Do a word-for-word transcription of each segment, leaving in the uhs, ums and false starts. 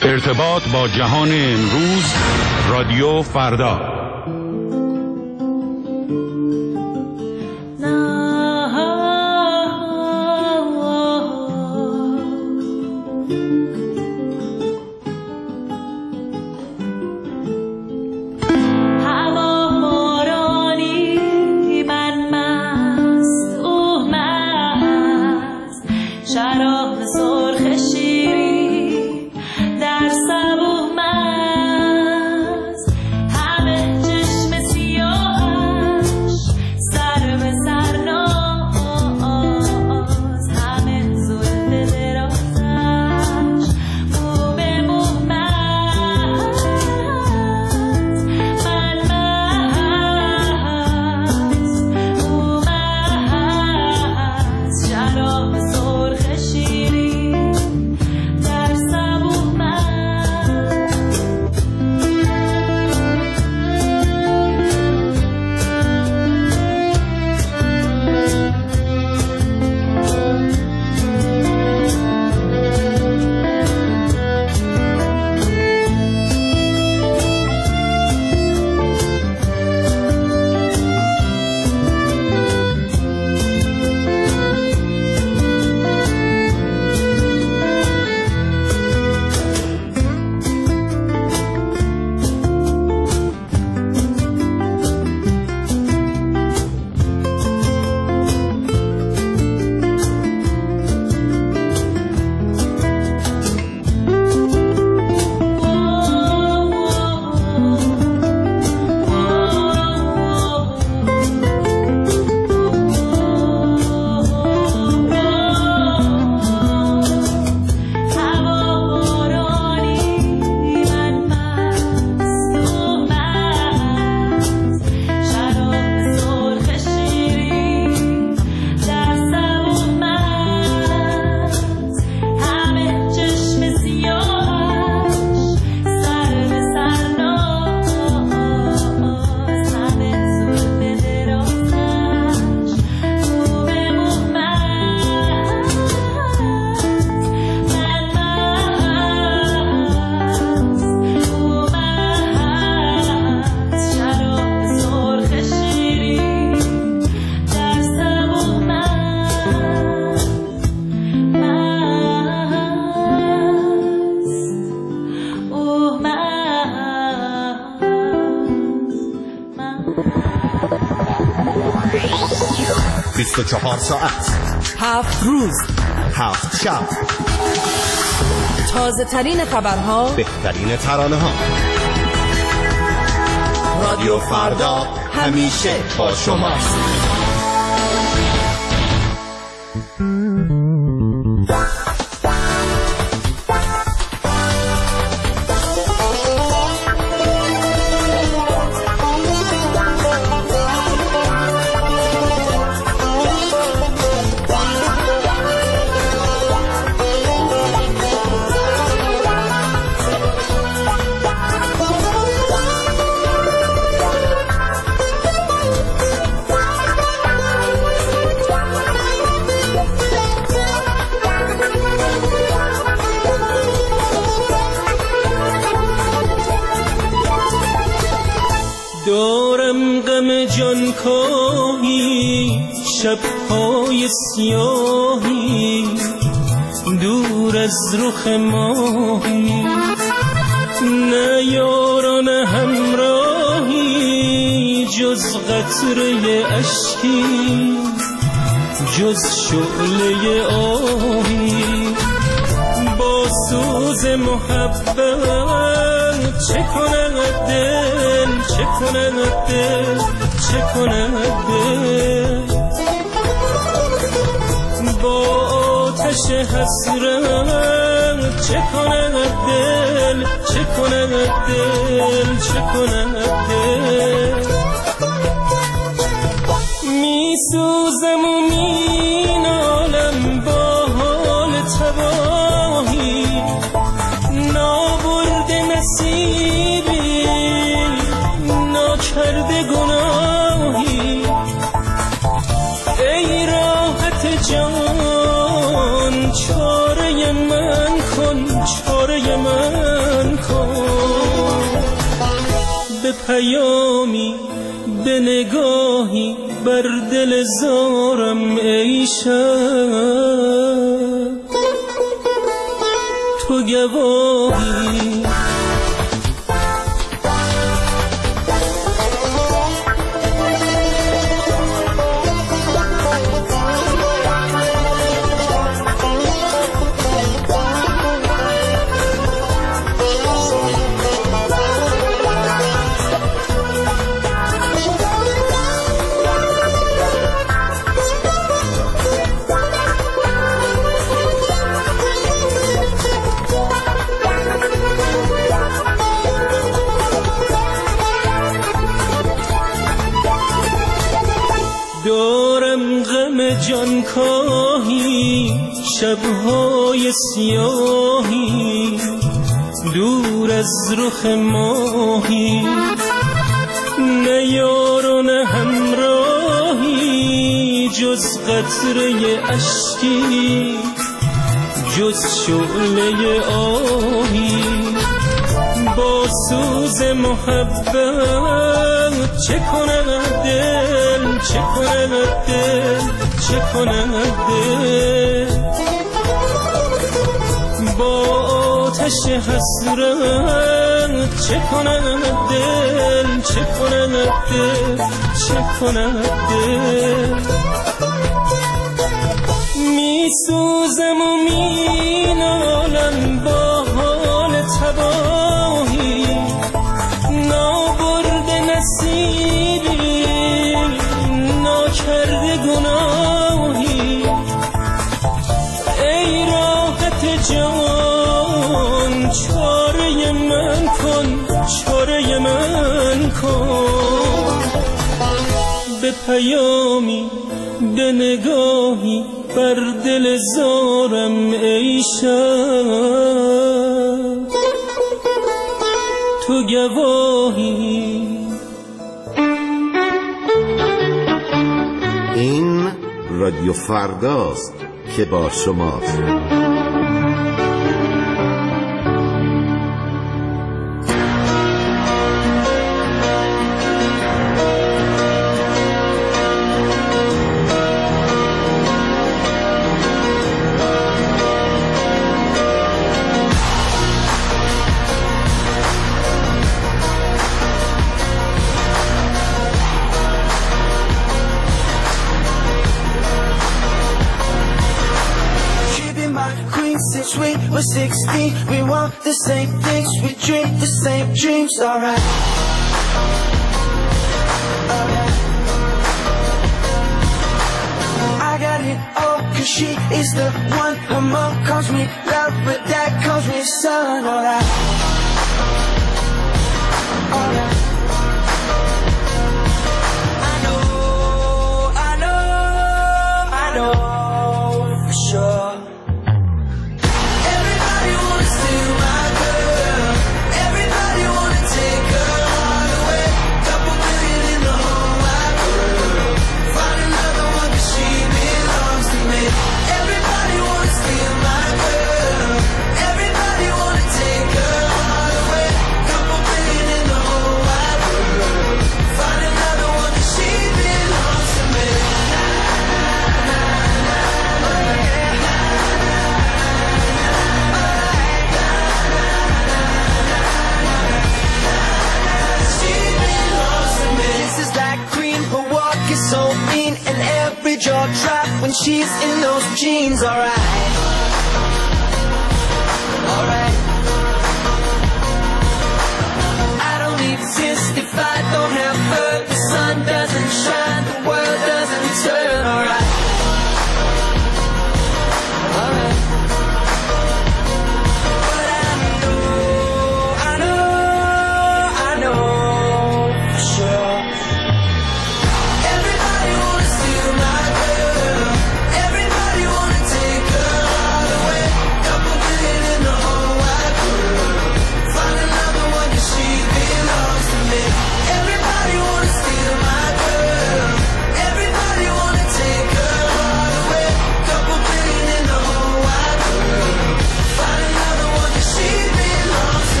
ارتباط با جهان امروز، رادیو فردا. بیست و چهار ساعت، هفت روز، هفت شب، تازه ترین خبرها، بهترین ترانه ها. رادیو فردا همیشه با شماست. دارم غم جان کاهی، شب‌های سیاهی، دور از رخ ماهی، نه یاران همراهی، جز قطره اشکی، جز شعله آهی. با سوز محبت چه کند دل، چه کند دل، چه کند دل. با آتش حسرت چه کند دل، چه کند دل، چه کند دل. می سوزم و می نالم با حال تباهی، نابرد نصیبی، ناکرده گناهی. ای راحت جان چاره من کن، چاره من پیامی به نگاهی بر دل زارم ای شب تو گواهی. دارم غم جانکاهی شبهای سیاهی دور از رخ ماهی، نه یار و نه همراهی جز قطره اشکی جز شعله آهی. با سوز محبت چه کند دل چه کند دل چه کند دل، با آتش حسرت چه کند دل چه کند دل چه کند دل. می سوزم و می نالم با حال تباهی، نابرده نصیبی ناکرده گناهی. ای راحت جان چاره من کن چاره من کن، به پیامی به نگاهی بر دل زارم ای شب تو گواهی. این رادیو فرداست که با شماست. Since we were sixteen, we want the same things, we dream the same dreams, alright. Alright. I got it all, cause she is the one. Her mom calls me love, but dad calls me son, alright. Alright. I know, I know, I know for sure. So mean and every jaw drop when she's in those jeans, alright. Alright. I don't exist if I don't have her. The sun doesn't shine, the world doesn't turn, alright. Alright. But I know, I know, I know for sure. Everybody wanna steal my girl. Everybody wanna take her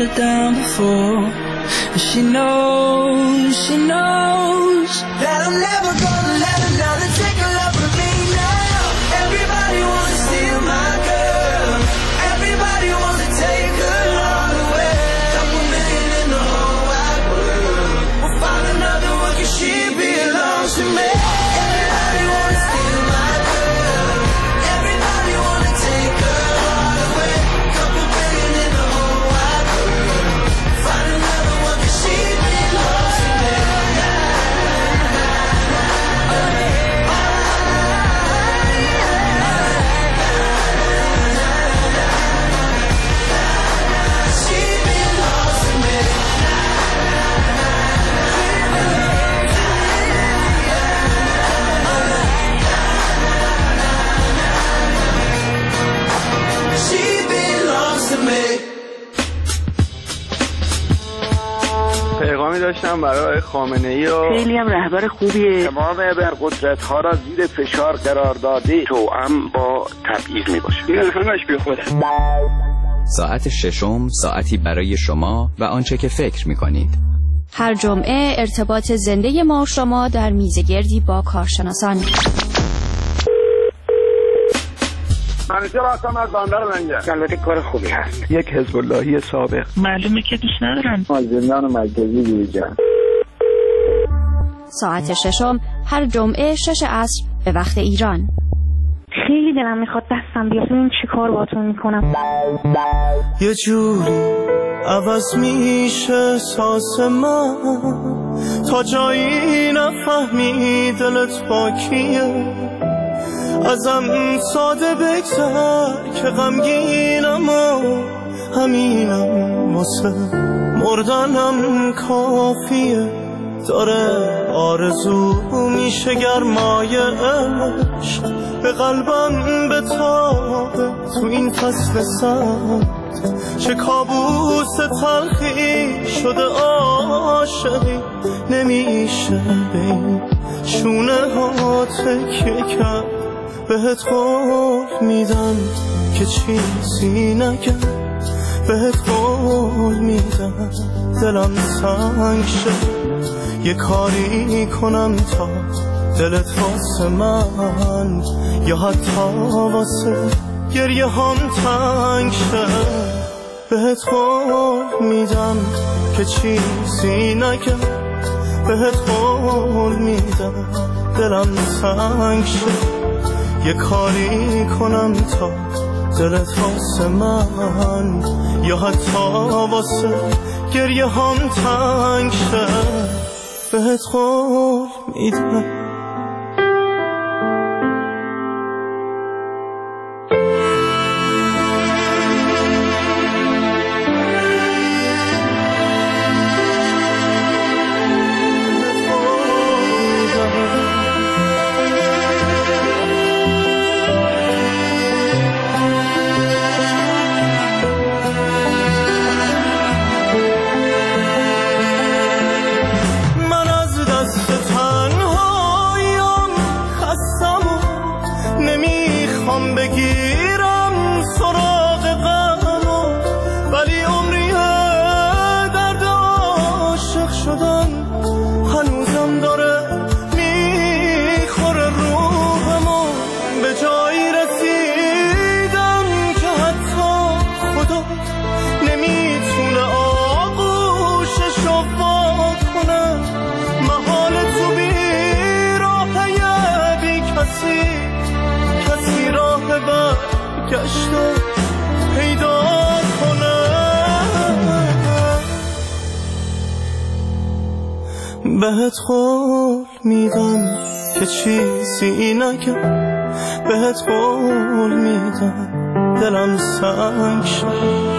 her down before. And she knows, she knows that I'm never gonna let another take her love from me now. Everybody wants to steal my girl. Everybody wants to take her love away. Couple million in the whole wide world. We'll find another one 'cause she belongs to me. Everybody wants to steal my girl. Everybody wants to take her heart away. Couple million in the whole wide world. Find another one 'cause she belongs to me. She belongs to me. She belongs to me. پیغامی داشتم برای خامنه ای و خیلی هم رهبر خوبیه. تمام ابرقدرت ها را زیر فشار قرار داده توأم با تبعیض می باشه. این همش بی خوده. ساعت ششم ساعتی برای شما و آنچه که فکر می کنید. هر جمعه ارتباط زنده ما و شما در میزگردی با کارشناسان. منیجر هستم از بندر منجر. البته کار خوبی هست. یک حزب اللهی سابق. معلومه که دوست ندارم. از زندان مرکزی بیرون. ساعت ششم هر جمعه شش عصر به وقت ایران. خیلی دلم میخواد دستم بیاد ببین چی کار باهاتون میکنم. یه جوری عوض میشه احساس من تا جایی نفهمی دلت با کیه. ازم ساده بگذر که غمگینم و همینم واسه مردنم کافیه. داره آرزو میشه گرمای عشق به قلبم بتابه تو این فصل سرد. چه کابوس تلخی شده عاشقی نمیشه به این شونه ها تکیه کرد. بهت قول میدم که چیزی نگم. بهت قول میدم دلم سنگ شد. یه کاری کنم تا دلت واسه من یا حتی واسه گریه هم تنگ شد. بهت قول میدم که چیزی نگم. بهت قول میدم دلم سنگ شد. یه کاری کنم تا دلت واسه من یا حتی واسه گریه هم تنگ شد. بهت قول میدم. بگیرم سراغ غمو ولی عمریه درد عاشق شدن هنوزم داره میخوره روحمو. به جایی رسیدم که حتی خدا نمیتونه آغوششو وا کنه. محال تو بی راهه بی کسی کسی راه برگشتو پیدا کنه. بهت قول میدم که چیزی نگم. بهت قول میدم دلم سنگ شد.